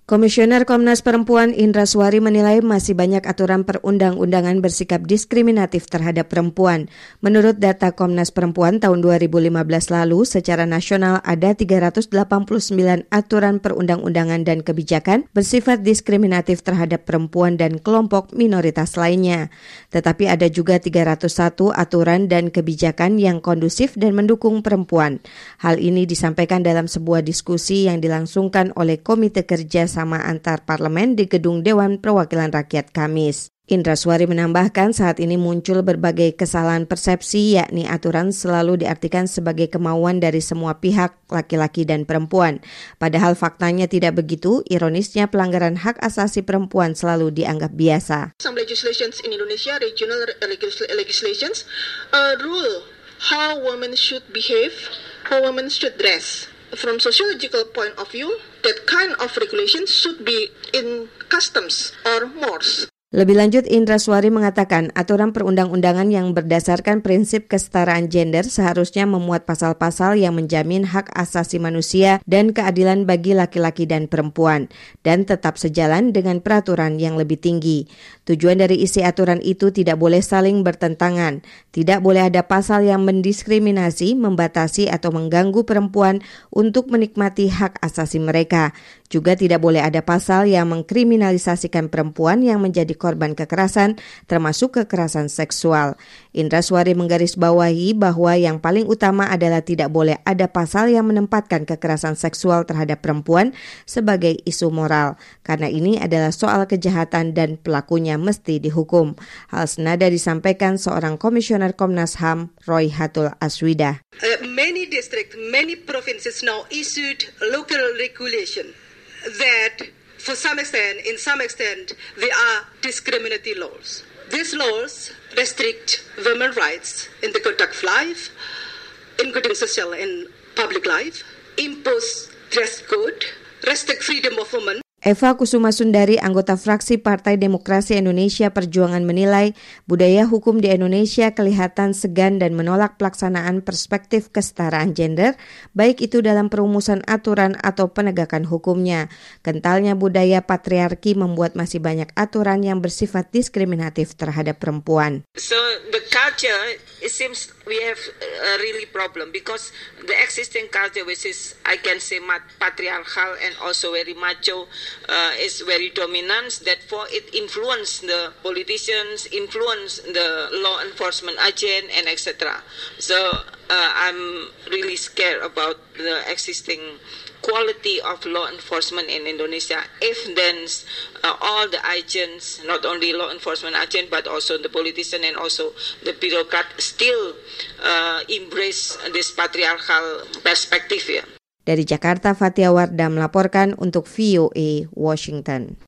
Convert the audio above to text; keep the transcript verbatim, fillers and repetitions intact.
Komisioner Komnas Perempuan Indra Suwari menilai masih banyak aturan perundang-undangan bersikap diskriminatif terhadap perempuan. Menurut data Komnas Perempuan tahun dua ribu lima belas lalu, secara nasional ada tiga ratus delapan puluh sembilan aturan perundang-undangan dan kebijakan bersifat diskriminatif terhadap perempuan dan kelompok minoritas lainnya. Tetapi ada juga tiga ratus satu aturan dan kebijakan yang kondusif dan mendukung perempuan. Hal ini disampaikan dalam sebuah diskusi yang dilangsungkan oleh Komite Kerja sama antar parlemen di Gedung Dewan Perwakilan Rakyat Kamis. Indra Suwari menambahkan saat ini muncul berbagai kesalahan persepsi, yakni aturan selalu diartikan sebagai kemauan dari semua pihak, laki-laki dan perempuan. Padahal faktanya tidak begitu, ironisnya pelanggaran hak asasi perempuan selalu dianggap biasa. Some legislations in Indonesia, regional legislations, uh, rule how women should behave, how women should dress. From sociological point of view, that kind of regulation should be in customs or mores. Lebih lanjut, Indra Suwari mengatakan aturan perundang-undangan yang berdasarkan prinsip kesetaraan gender seharusnya memuat pasal-pasal yang menjamin hak asasi manusia dan keadilan bagi laki-laki dan perempuan, dan tetap sejalan dengan peraturan yang lebih tinggi. Tujuan dari isi aturan itu tidak boleh saling bertentangan, tidak boleh ada pasal yang mendiskriminasi, membatasi atau mengganggu perempuan untuk menikmati hak asasi mereka. Juga tidak boleh ada pasal yang mengkriminalisasikan perempuan yang menjadi korban kekerasan, termasuk kekerasan seksual. Indra Suwari menggarisbawahi bahwa yang paling utama adalah tidak boleh ada pasal yang menempatkan kekerasan seksual terhadap perempuan sebagai isu moral, karena ini adalah soal kejahatan dan pelakunya mesti dihukum. Hal senada disampaikan seorang komisioner Komnas H A M, Roy Hatul Aswida. Uh, many districts, many provinces now issued local regulation that for some extent, in some extent, they are discriminatory laws. These laws restrict women's rights in the conduct of life, including social and public life, impose dress code, restrict freedom of women. Eva Kusuma Sundari, anggota fraksi Partai Demokrasi Indonesia Perjuangan menilai budaya hukum di Indonesia kelihatan segan dan menolak pelaksanaan perspektif kesetaraan gender, baik itu dalam perumusan aturan atau penegakan hukumnya. Kentalnya budaya patriarki membuat masih banyak aturan yang bersifat diskriminatif terhadap perempuan. So the culture, it seems we have a really problem because the existing culture, which is I can say patriarchal and also very macho, Uh, is very dominant, therefore it influence the politicians, influence the law enforcement agent, and et cetera. So uh, I'm really scared about the existing quality of law enforcement in Indonesia if then uh, all the agents, not only law enforcement agent but also the politician and also the bureaucrat still uh, embrace this patriarchal perspective. Yeah. Dari Jakarta, Fatia Wardah melaporkan untuk V O A Washington.